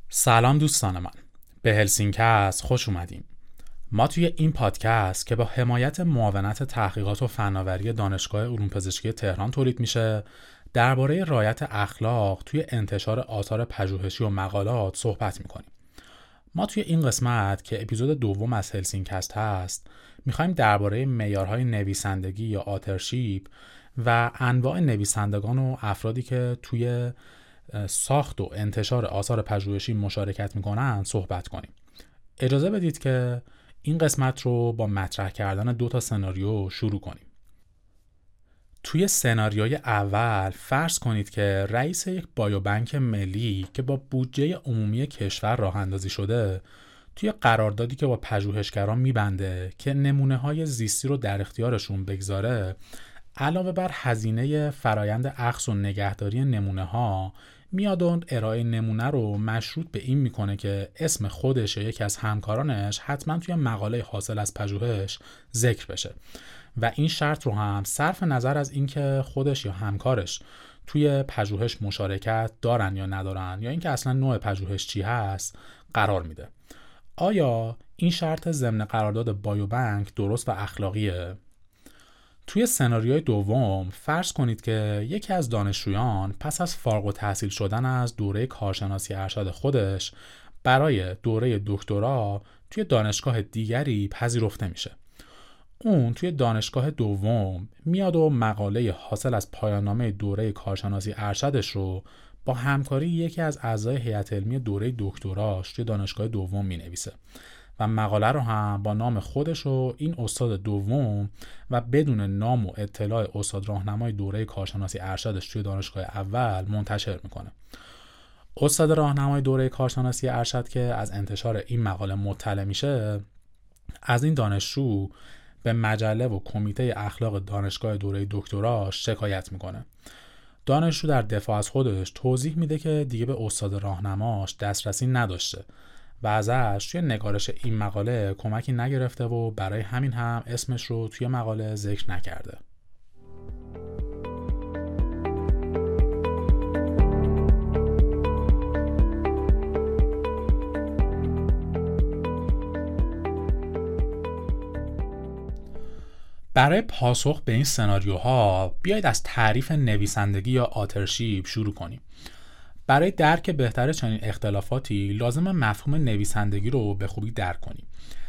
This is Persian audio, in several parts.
سلام دوستان من، به هلسینکست خوش اومدیم. ما توی این پادکست که با حمایت معاونت تحقیقات و فناوری دانشگاه علوم پزشکی تهران تولید میشه، درباره رعایت اخلاق توی انتشار آثار پژوهشی و مقالات صحبت میکنیم. ما توی این قسمت که اپیزود دوم از هلسینکست هست، میخوایم درباره معیارهای نویسندگی یا آترشیپ و انواع نویسندگان و افرادی که توی ساخت و انتشار آثار پژوهشی مشارکت میکنن صحبت کنیم. اجازه بدید که این قسمت رو با مطرح کردن 2 سناریو شروع کنیم. توی سناریوی اول فرض کنید که رئیس یک بایوبنک ملی که با بودجه عمومی کشور راه اندازی شده، توی قراردادی که با پژوهشگران میبنده که نمونه‌های زیستی رو در اختیارشون بگذاره، علاوه بر هزینه فرایند اخذ و نگهداری نمونه‌ها، میاد و ارائه نمونه رو مشروط به این میکنه که اسم خودش یا یکی از همکارانش حتما توی مقاله حاصل از پژوهش ذکر بشه و این شرط رو هم صرف نظر از اینکه خودش یا همکارش توی پژوهش مشارکت دارن یا ندارن یا اینکه اصلا نوع پژوهش چی هست قرار میده. آیا این شرط ضمن قرارداد بایوبنک درست و اخلاقیه؟ توی سناریوی دوم فرض کنید که یکی از دانشجویان پس از فارغ التحصیل شدن از دوره کارشناسی ارشد خودش برای دوره دکترا توی دانشگاه دیگری پذیرفته میشه. اون توی دانشگاه دوم میاد و مقاله حاصل از پایان‌نامه دوره کارشناسی ارشدش رو با همکاری یکی از اعضای هیئت علمی دوره دکتراش توی دانشگاه دوم مینویسه و مقاله رو هم با نام خودش و این استاد دوم و بدون نام و اطلاع استاد راهنمای دوره کارشناسی ارشدش توی دانشگاه اول منتشر میکنه. استاد راهنمای دوره کارشناسی ارشد که از انتشار این مقاله مطلع میشه، از این دانشجو به مجله و کمیته اخلاق دانشگاه دوره دکتراش شکایت میکنه. دانشجو در دفاع از خودش توضیح میده که دیگه به استاد راهنماش دسترسی نداشته و ازش توی نگارش این مقاله کمکی نگرفته و برای همین هم اسمش رو توی مقاله ذکر نکرده. برای پاسخ به این سناریوها بیایید از تعریف نویسندگی یا آترشیپ شروع کنیم. برای درک بهتر چنین اختلافاتی لازم مفهوم نویسندگی رو به خوبی درک کنیم.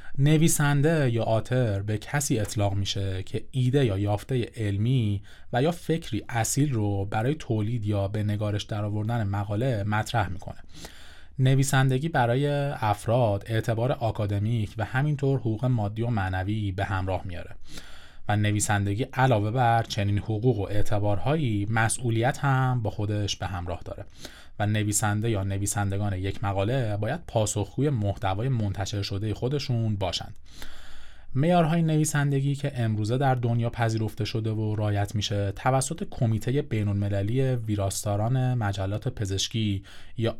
نویسنده یا آتر به کسی اطلاق میشه که ایده یا یافته علمی و یا فکری اصیل رو برای تولید یا به نگارش درآوردن مقاله مطرح میکنه. نویسندگی برای افراد اعتبار آکادمیک و همینطور حقوق مادی و معنوی به همراه میاره و نویسندگی علاوه بر چنین حقوق و اعتبارهایی مسئولیت هم با خودش به همراه داره و نویسنده یا نویسندگان یک مقاله باید پاسخگوی محتوای منتشر شده خودشون باشند. معیارهای نویسندگی که امروزه در دنیا پذیرفته شده و رعایت میشه توسط کمیته بین‌المللی ویراستاران مجلات پزشکی یا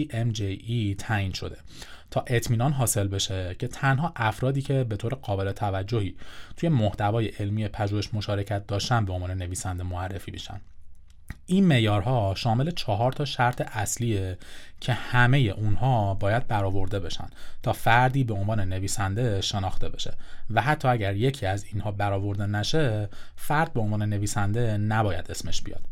ICMJE تعیین شده تا اطمینان حاصل بشه که تنها افرادی که به طور قابل توجهی توی محتوای علمی پژوهش مشارکت داشتن به عنوان نویسنده معرفی بشن. این معیارها شامل 4 شرط اصلیه که همه اونها باید برآورده بشن تا فردی به عنوان نویسنده شناخته بشه و حتی اگر یکی از اینها برآورده نشه، فرد به عنوان نویسنده نباید اسمش بیاد.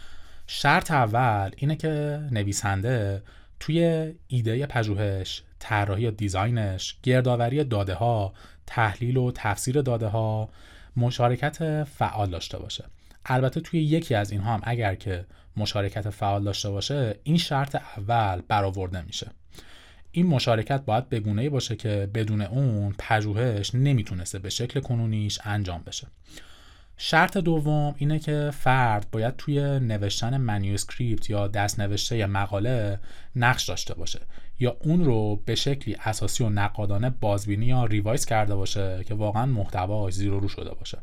شرط اول اینه که نویسنده توی ایده پژوهش، طراحی یا دیزاینش، گردآوری داده ها، تحلیل و تفسیر داده ها مشارکت فعال داشته باشه. البته توی یکی از اینها هم اگر که مشارکت فعال داشته باشه، این شرط اول برآورده میشه. این مشارکت باید به گونه‌ای باشه که بدون اون پژوهش نمیتونسته به شکل کنونیش انجام بشه. شرط دوم اینه که فرد باید توی نوشتن منیوسکریپت یا دست نوشته مقاله نقش داشته باشه یا اون رو به شکلی اساسی و نقادانه بازبینی یا ریوایز کرده باشه که واقعا محتواش زیر و رو شده باشه.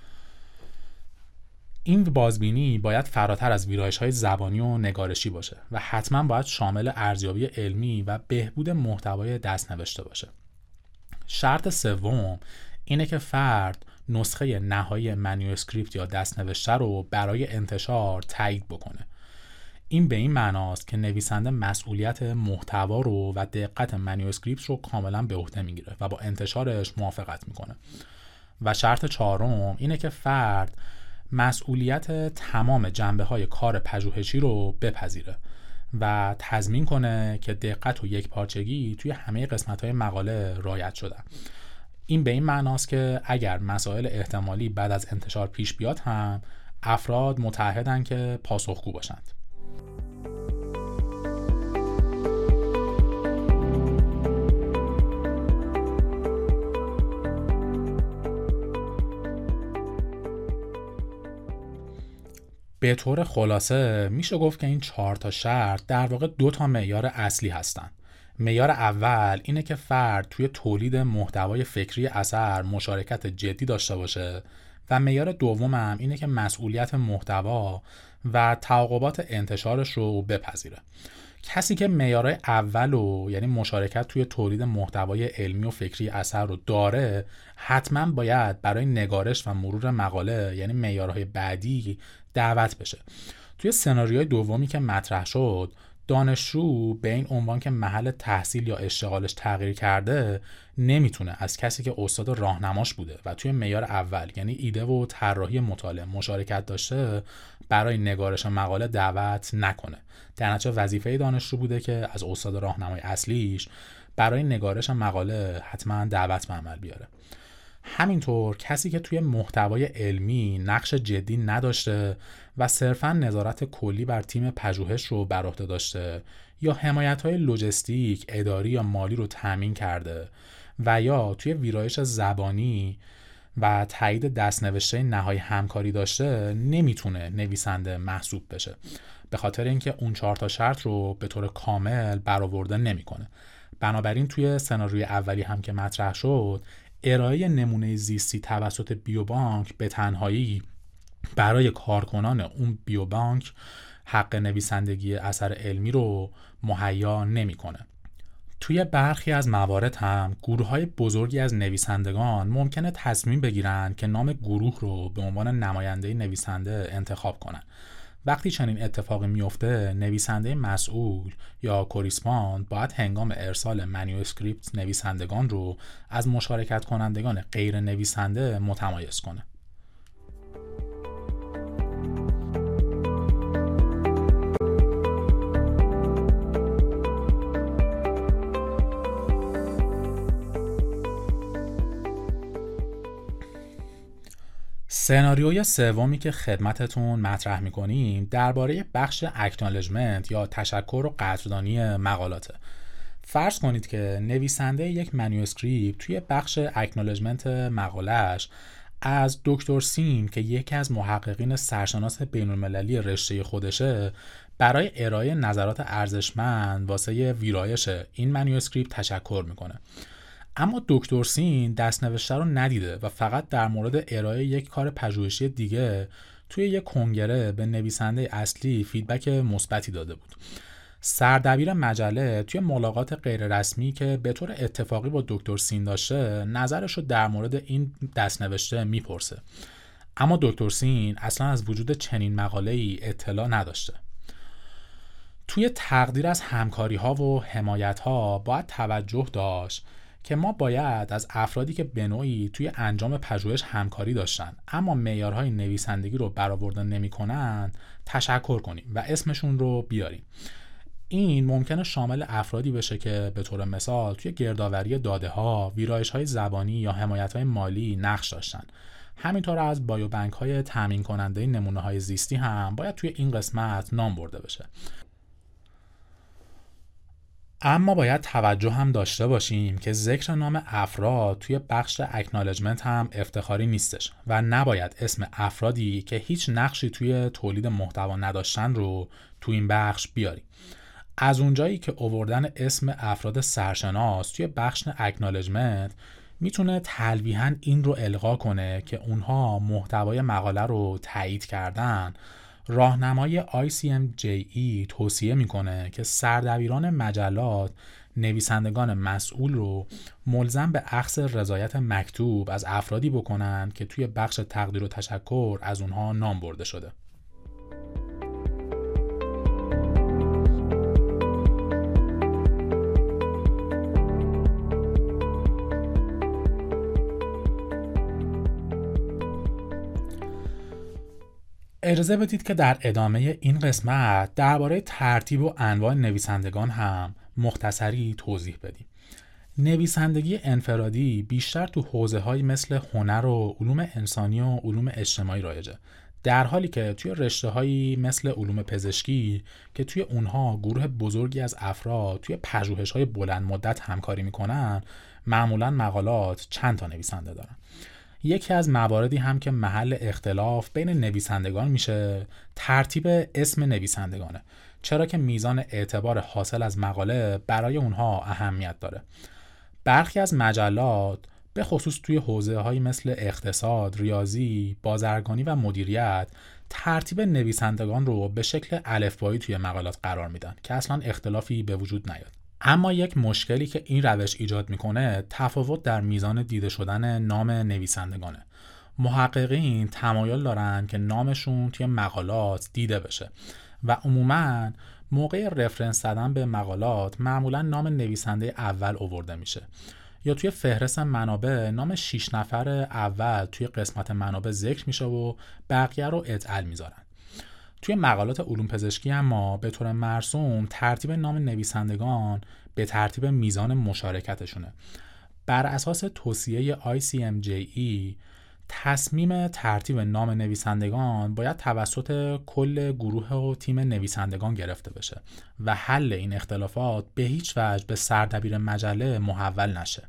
این بازبینی باید فراتر از ویرایش‌های زبانی و نگارشی باشه و حتما باید شامل ارزیابی علمی و بهبود محتوای دست نوشته باشه. شرط سوم اینه که فرد نسخه نهایی منیوسکریپت یا دست نوشته رو برای انتشار تایید بکنه. این به این معناست که نویسنده مسئولیت محتوا رو و دقت منیوسکریپت رو کاملا به عهده میگیره و با انتشارش موافقت میکنه. و شرط چهارم اینه که فرد مسئولیت تمام جنبه‌های کار پژوهشی رو بپذیره و تضمین کنه که دقت و یکپارچگی توی همه قسمت‌های مقاله رعایت شده. این به این معناست که اگر مسائل احتمالی بعد از انتشار پیش بیاد هم افراد متعهدن که پاسخگو باشند. به طور خلاصه میشه گفت که این 4 تا شرط در واقع 2 تا معیار اصلی هستن. معیار اول اینه که فرد توی تولید محتوای فکری اثر مشارکت جدی داشته باشه و معیار دومم اینه که مسئولیت محتوا و تعاقبات انتشارش رو بپذیره. کسی که معیارهای اول رو یعنی مشارکت توی تولید محتوای علمی و فکری اثر رو داره، حتما باید برای نگارش و مرور مقاله یعنی معیارهای بعدی دعوت بشه. توی سناریوی دومی که مطرح شد، دانشجو به این عنوان که محل تحصیل یا اشتغالش تغییر کرده نمیتونه از کسی که استاد راهنماش بوده و توی معیار اول یعنی ایده و طراحی مطالعه مشارکت داشته برای نگارش مقاله دعوت نکنه. در نتیجه وظیفه دانشجو بوده که از استاد راهنمای اصلیش برای نگارش مقاله حتما دعوت به عمل بیاره. همینطور کسی که توی محتوای علمی نقش جدی نداشته و صرفاً نظارت کلی بر تیم پژوهش رو بر عهده داشته یا حمایت‌های لوجستیک، اداری یا مالی رو تامین کرده و یا توی ویرایش زبانی و تایید دستنوشته نهایی همکاری داشته نمیتونه نویسنده محسوب بشه، به خاطر اینکه اون 4 تا شرط رو به طور کامل برآورده نمیکنه. بنابراین توی سناریوی اولی هم که مطرح شد، ارائه نمونه زیستی توسط بیوبانک به تنهایی برای کارکنان اون بیوبانک حق نویسندگی اثر علمی رو مهیا نمیکنه. توی برخی از موارد هم گروه‌های بزرگی از نویسندگان ممکنه تصمیم بگیرن که نام گروه رو به عنوان نماینده نویسنده انتخاب کنن. وقتی چنین اتفاقی میفته، نویسنده مسئول یا کوریسپاند باید هنگام ارسال منیوسکریپت نویسندگان رو از مشارکت کنندگان غیر نویسنده متمایز کنه. سناریوی سومی که خدمتتون مطرح می‌کنیم درباره بخش اکنالجمنت یا تشکر و قدردانی مقالاته. فرض کنید که نویسنده یک منیوسکریپت توی بخش اکنالجمنت مقاله‌اش از دکتر سین که یکی از محققین سرشناس بین‌المللی رشته خودشه برای ارائه نظرات ارزشمند واسه ویرایش این منیوسکریپت تشکر میکنه. اما دکتر سین دستنوشته رو ندیده و فقط در مورد ارائه یک کار پژوهشی دیگه توی یک کنگره به نویسنده اصلی فیدبک مثبتی داده بود. سردبیر مجله توی ملاقات غیررسمی که به طور اتفاقی با دکتر سین داشته نظرش رو در مورد این دستنوشته میپرسه، اما دکتر سین اصلا از وجود چنین مقاله‌ای اطلاع نداشته. توی تقدیر از همکاری‌ها و حمایت‌ها باید توجه داشت که ما باید از افرادی که به نوعی توی انجام پژوهش همکاری داشتن اما معیارهای نویسندگی رو برآورده نمی‌کنن تشکر کنیم و اسمشون رو بیاریم. این ممکنه شامل افرادی بشه که به طور مثال توی گردآوری داده‌ها، ویرایش‌های زبانی یا حمایت‌های مالی نقش داشتن. همینطور از بایوبنک‌های تامین کننده نمونه‌های زیستی هم باید توی این قسمت نام برده بشه. اما باید توجه هم داشته باشیم که ذکر نام افراد توی بخش اکنالجمنت هم افتخاری نیستش و نباید اسم افرادی که هیچ نقشی توی تولید محتوا نداشتن رو توی این بخش بیاریم. از اونجایی که آوردن اسم افراد سرشناس توی بخش اکنالجمنت میتونه تلویحاً این رو القا کنه که اونها محتوای مقاله رو تایید کردن، راهنمای ICMJE توصیه میکنه که سردبیران مجلات نویسندگان مسئول رو ملزم به اخذ رضایت مکتوب از افرادی بکنن که توی بخش تقدیر و تشکر از اونها نام برده شده. اجازه بدید که در ادامه این قسمت درباره ترتیب و انواع نویسندگان هم مختصری توضیح بدیم. نویسندگی انفرادی بیشتر تو حوزه‌هایی مثل هنر و علوم انسانی و علوم اجتماعی رایجه، در حالی که توی رشته‌هایی مثل علوم پزشکی که توی اونها گروه بزرگی از افراد توی پژوهش‌های بلند مدت همکاری میکنن، معمولاً مقالات چند تا نویسنده دارن. یکی از مواردی هم که محل اختلاف بین نویسندگان میشه ترتیب اسم نویسندگانه، چرا که میزان اعتبار حاصل از مقاله برای اونها اهمیت داره. برخی از مجلات به خصوص توی حوزه‌هایی مثل اقتصاد، ریاضی، بازرگانی و مدیریت ترتیب نویسندگان رو به شکل الفبایی توی مقالات قرار میدن که اصلا اختلافی به وجود نیاد. اما یک مشکلی که این روش ایجاد میکنه تفاوت در میزان دیده شدن نام نویسندگانه. محققین تمایل دارن که نامشون توی مقالات دیده بشه و عموماً موقع رفرنس زدن به مقالات معمولاً نام نویسنده اول آورده میشه یا توی فهرست منابع نام 6 نفر اول توی قسمت منابع ذکر میشه و بقیه رو اتعال میذارن. توی مقالات علوم پزشکی اما به طور مرسوم ترتیب نام نویسندگان به ترتیب میزان مشارکتشونه. بر اساس توصیه ICMJE تصمیم ترتیب نام نویسندگان باید توسط کل گروه و تیم نویسندگان گرفته بشه و حل این اختلافات به هیچ وجه به سردبیر مجله محول نشه.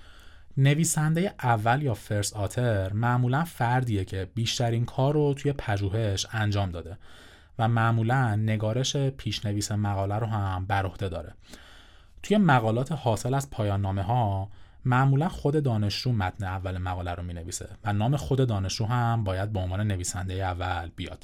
نویسنده اول یا فرست آتر معمولا فردیه که بیشترین کار رو توی پژوهش انجام داده و معمولا نگارش پیشنویس مقاله رو هم بر عهده داره. توی مقالات حاصل از پایان نامه ها معمولا خود دانشجو متن اول مقاله رو می‌نویسه و نام خود دانشجو هم باید به عنوان نویسنده اول بیاد.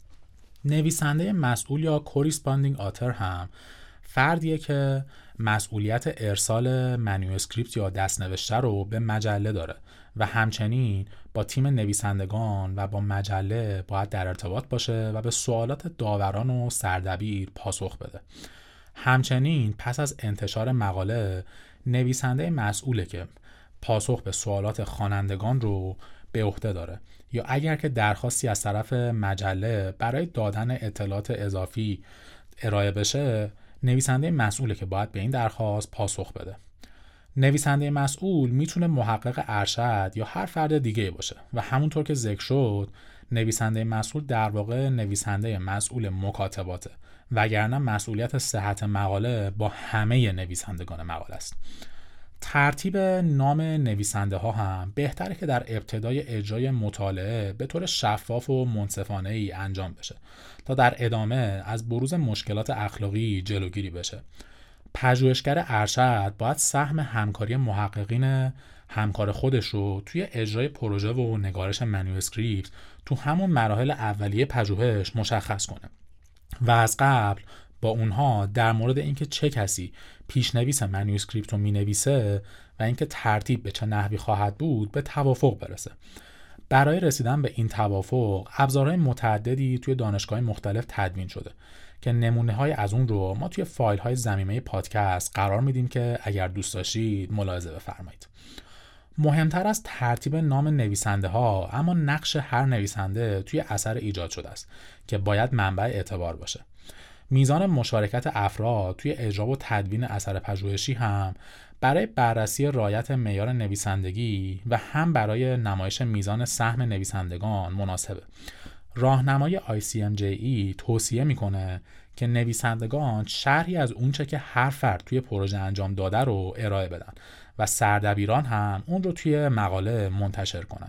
نویسنده مسئول یا کوریسپاندینگ آتر هم فردیه که مسئولیت ارسال منیوسکریپت یا دست‌نوشته رو به مجله داره و همچنین با تیم نویسندگان و با مجله باید در ارتباط باشه و به سوالات داوران و سردبیر پاسخ بده. همچنین پس از انتشار مقاله نویسنده مسئوله که پاسخ به سوالات خوانندگان رو به عهده داره یا اگر که درخواستی از طرف مجله برای دادن اطلاعات اضافی ارائه بشه، نویسنده مسئوله که باید به این درخواست پاسخ بده. نویسنده مسئول میتونه محقق ارشد یا هر فرد دیگه باشه و همونطور که ذکر شد نویسنده مسئول در واقع نویسنده مسئول مکاتباته، وگرنه مسئولیت صحت مقاله با همه نویسندگان مقاله است. ترتیب نام نویسنده ها هم بهتره که در ابتدای اجرای مطالعه به طور شفاف و منصفانه ای انجام بشه تا در ادامه از بروز مشکلات اخلاقی جلوگیری بشه. پژوهشگر ارشد باید سهم همکاری محققین همکار خودش رو توی اجرای پروژه و نگارش منیوسکریپت تو همون مراحل اولیه پژوهش مشخص کنه و از قبل با اونها در مورد اینکه چه کسی پیشنویس منیوسکریپت رو مینویسه و اینکه ترتیب به چه نحوی خواهد بود به توافق برسه. برای رسیدن به این توافق ابزارهای متعددی توی دانشگاه مختلف تدوین شده که نمونه‌های از اون رو ما توی فایل‌های ضمیمه پادکست قرار میدیم که اگر دوست داشتید ملاحظه بفرمایید. مهمتر از ترتیب نام نویسنده ها اما نقش هر نویسنده توی اثر ایجاد شده است که باید منبع اعتبار باشه. میزان مشارکت افراد توی اجرا و تدوین اثر پژوهشی هم برای بررسی رعایت معیار نویسندگی و هم برای نمایش میزان سهم نویسندگان مناسبه. راهنمای ICMJE توصیه میکنه که نویسندگان شرحی از اونچه که هر فرد توی پروژه انجام داده رو ارائه بدن و سردبیران هم اون رو توی مقاله منتشر کنن.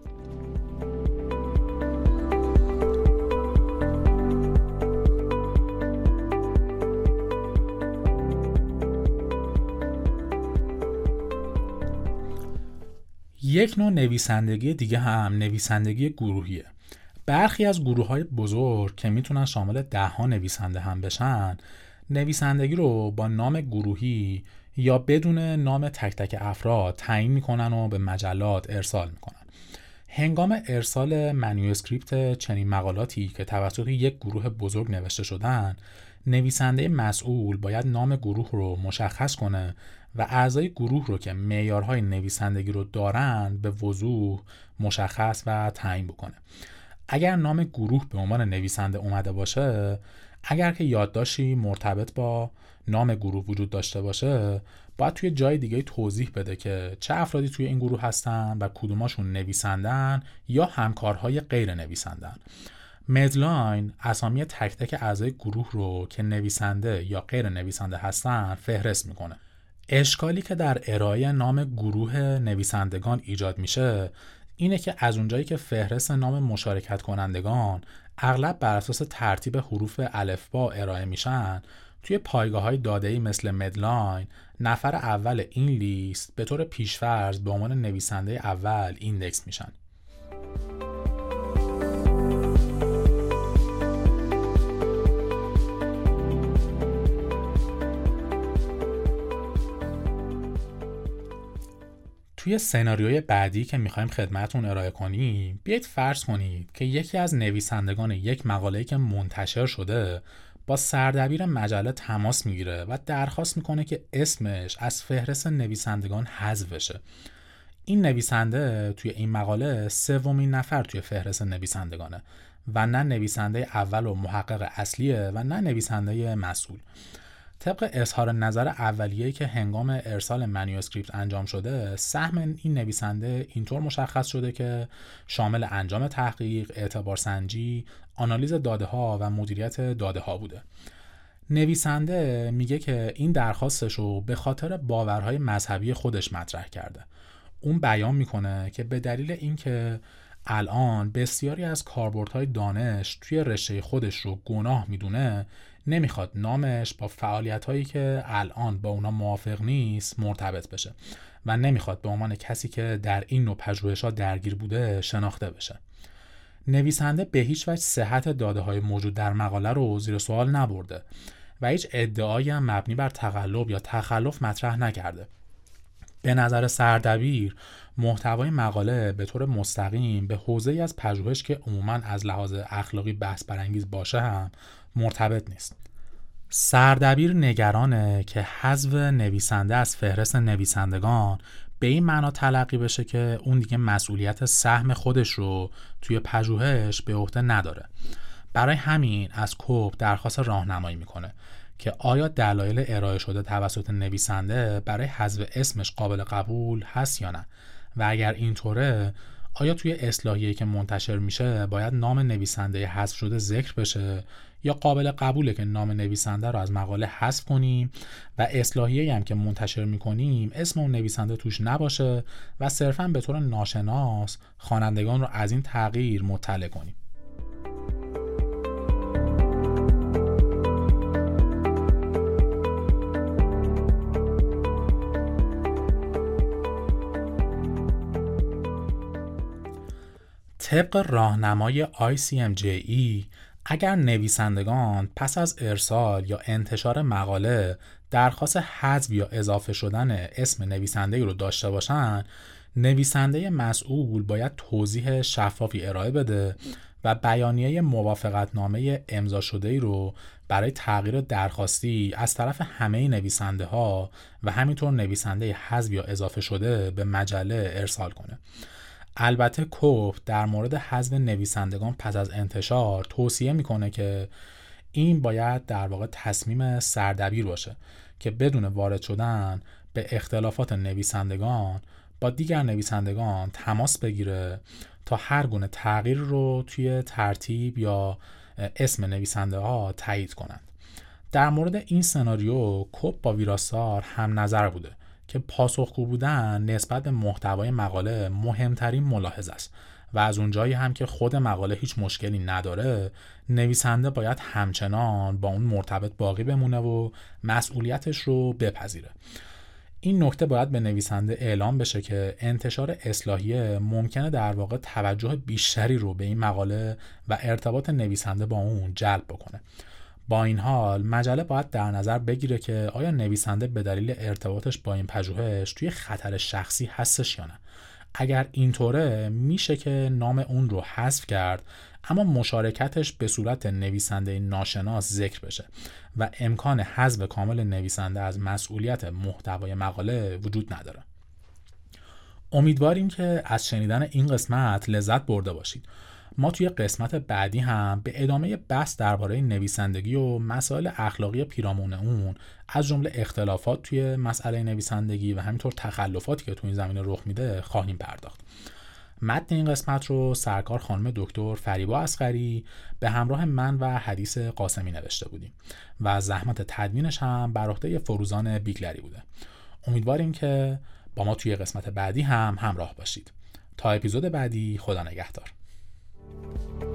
یک نوع نویسندگی دیگه هم نویسندگی گروهیه. برخی از گروه‌های بزرگ که میتونن شامل 10 نویسنده هم بشن، نویسندگی رو با نام گروهی یا بدون نام تک تک افراد تعیین میکنن و به مجلات ارسال میکنن. هنگام ارسال منیوسکریپت چنین مقالاتی که توسط یک گروه بزرگ نوشته شدن، نویسنده مسئول باید نام گروه رو مشخص کنه و اعضای گروه رو که معیارهای نویسندگی رو دارن به وضوح مشخص و تعیین بکنه. اگر نام گروه به عنوان نویسنده اومده باشه، اگر که یادداشتی مرتبط با نام گروه وجود داشته باشه، باید توی جای دیگه توضیح بده که چه افرادی توی این گروه هستن و کدوماشون نویسندن یا همکارهای غیر نویسندن. مدلاین اسامی تک تک اعضای گروه رو که نویسنده یا غیر نویسنده هستن فهرست میکنه. اشکالی که در ارائه نام گروه نویسندگان ایجاد میشه اینه که از اونجایی که فهرست نام مشارکت کنندگان اغلب بر اساس ترتیب حروف الفبا ارائه میشن، توی پایگاه‌های داده‌ای مثل مدلاین نفر اول این لیست به طور پیش‌فرض به عنوان نویسنده اول ایندکس میشن. توی سناریوی بعدی که میخوایم خدمتتون ارائه کنیم، بیایید فرض کنید که یکی از نویسندگان یک مقاله‌ای که منتشر شده با سردبیر مجله تماس میگیره و درخواست میکنه که اسمش از فهرست نویسندگان حذف بشه. این نویسنده توی این مقاله سومین نفر توی فهرست نویسندگانه و نه نویسنده اول و محقق اصلیه و نه نویسنده مسئول. طبق اظهار نظر اولیه‌ای که هنگام ارسال منیوسکریپت انجام شده، سهم این نویسنده اینطور مشخص شده که شامل انجام تحقیق، اعتبارسنجی، آنالیز داده‌ها و مدیریت داده‌ها بوده. نویسنده میگه که این درخواستش رو به خاطر باورهای مذهبی خودش مطرح کرده. اون بیان میکنه که به دلیل اینکه الان بسیاری از کاربردهای دانش توی رشته خودش رو گناه میدونه، نمیخواد نامش با فعالیت‌هایی که الان با اونا موافق نیست مرتبط بشه و نمیخواد به عنوان کسی که در این نوع پژوهش‌ها درگیر بوده شناخته بشه. نویسنده به هیچ وجه صحت داده‌های موجود در مقاله رو زیر سوال نبرده و هیچ ادعایی هم مبنی بر تقلب یا تخلف مطرح نکرده. به نظر سردبیر، محتوای مقاله به طور مستقیم به حوزه‌ای از پژوهش که عموماً از لحاظ اخلاقی بحث برانگیز باشه هم مرتبط نیست. سردبیر نگرانه که حذف نویسنده از فهرست نویسندگان به این معنا تلقی بشه که اون دیگه مسئولیت سهم خودش رو توی پژوهش به عهده نداره. برای همین از کوب درخواست راهنمایی میکنه که آیا دلایل ارائه شده توسط نویسنده برای حذف اسمش قابل قبول هست یا نه، و اگر اینطوره آیا توی اصلاحیه‌ای که منتشر میشه باید نام نویسنده حذف شده ذکر بشه یا قابل قبوله که نام نویسنده رو از مقاله حذف کنیم و اصلاحیه‌ای هم که منتشر میکنیم اسم اون نویسنده توش نباشه و صرفاً به طور ناشناس خوانندگان رو از این تغییر مطلع کنیم. طبق راهنمای ICMJE، اگر نویسندگان پس از ارسال یا انتشار مقاله درخواست حذف یا اضافه شدن اسم نویسنده رو داشته باشن، نویسنده مسئول باید توضیح شفافی ارائه بده و بیانیه موافقتنامه امضا شده‌ای رو برای تغییر درخواستی از طرف همه نویسنده ها و همینطور نویسنده حذف یا اضافه شده به مجله ارسال کنه. البته کوب در مورد حذف نویسندگان پس از انتشار توصیه میکنه که این باید در واقع تصمیم سردبیر باشه که بدون وارد شدن به اختلافات نویسندگان با دیگر نویسندگان تماس بگیره تا هر گونه تغییر رو توی ترتیب یا اسم نویسنده ها تایید کنند. در مورد این سناریو کوب با ویراستار هم نظر بوده که پاسخگو بودن نسبت به محتوای مقاله مهمترین ملاحظه است و از اونجایی هم که خود مقاله هیچ مشکلی نداره، نویسنده باید همچنان با اون مرتبط باقی بمونه و مسئولیتش رو بپذیره. این نکته باید به نویسنده اعلام بشه که انتشار اصلاحیه ممکنه در واقع توجه بیشتری رو به این مقاله و ارتباط نویسنده با اون جلب بکنه. با این حال مجله باید در نظر بگیره که آیا نویسنده به دلیل ارتباطش با این پژوهش توی خطر شخصی هستش یا نه. اگر اینطوره میشه که نام اون رو حذف کرد اما مشارکتش به صورت نویسنده ناشناس ذکر بشه و امکان حذف کامل نویسنده از مسئولیت محتوای مقاله وجود نداره. امیدواریم که از شنیدن این قسمت لذت برده باشید. ما توی قسمت بعدی هم به ادامه بحث درباره نویسندگی و مسائل اخلاقی پیرامون اون، از جمله اختلافات توی مسئله نویسندگی و همینطور تخلفاتی که توی این زمینه رخ میده خواهیم پرداخت. متن این قسمت رو سرکار خانم دکتر فریبا اصغری به همراه من و حدیث قاسمی نوشته بودیم و زحمت تدوینش هم بر عهده فروزان بیگلری بوده. امیدواریم که با ما توی قسمت بعدی هم همراه باشید. تا اپیزود بعدی، خدا نگهدار.